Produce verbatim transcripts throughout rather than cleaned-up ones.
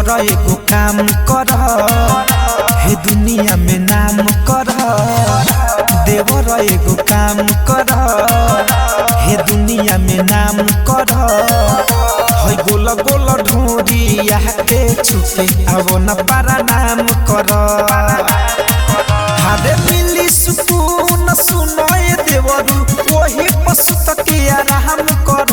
देवर एगो काम कर हे दुनिया में नाम कर देवर एगो काम कर हे दुनिया में नाम कर है गोल गोल ढोरिया के छुके अब न पारा नाम कर हादे मिली सुकून सुनोए देवरू वही पशु तके आराम कर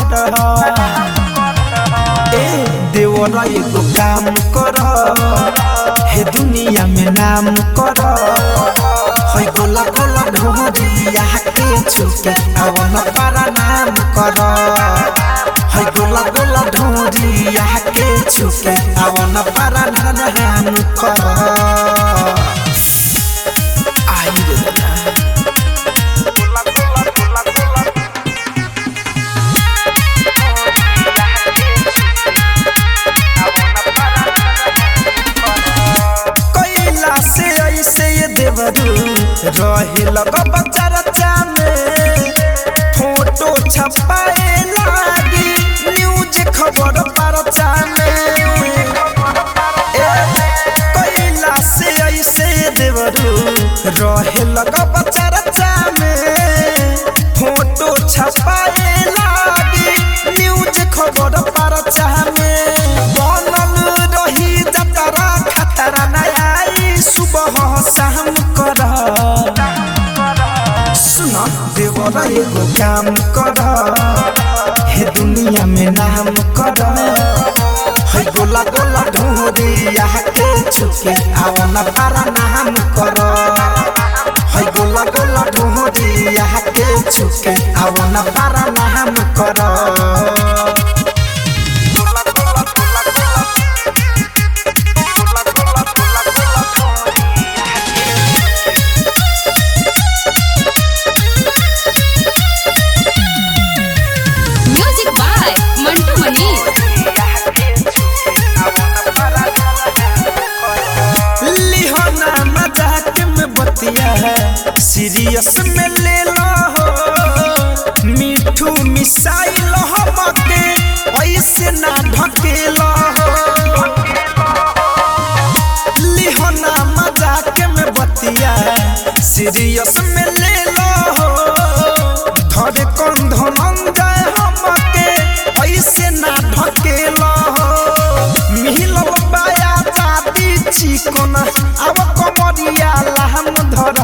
ए देवर एगो काम कर हे दुनिया में नाम कर है गोला गोला ढोरिया के छुके अब न पारा नाम कर है गोला गोला ढोरिया के छुके अब न पारा नाम कर आई रे रहे लगा बच्चा रचा में फोटो छपाए लागी न्यूज खबर परचा में कैला से ऐसे देवरू रहे लगा बच्चा रचा में फोटो छपाए लागी न्यूज खबर परचा में बनल रही जतरा खतरा नया सुबह शाम कर सुना देवर एगो काम कर हे दुनिया में नाम कर है गोला गोला ढोरिया के छुके अब न पारा नाम कर है गोला गोला ढोरिया के छुके अब न पारा नाम कर सीरियस में ले लो हो मिठू मिसाइल हमके ऐसे ना ढकेलो हो लिहोना मजाक में बतिया सीरियस में ले लो हो धरे कौन धनन जाए हमके ऐसे ना ढकेलो हो मिहिलो बाया जाती चिकना अब कमरिया लहम धर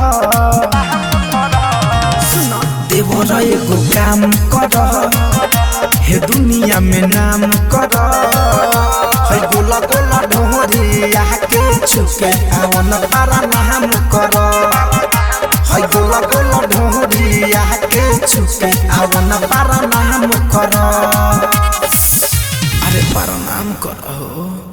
देवर एगो काम कर हे दुनिया में नाम कर है गोला गोला ढोरिया के छुके अब न पारा नाम कर है गोला गोला ढोरिया के छुके अब न पारा नाम कर अरे पारा नाम कर हो।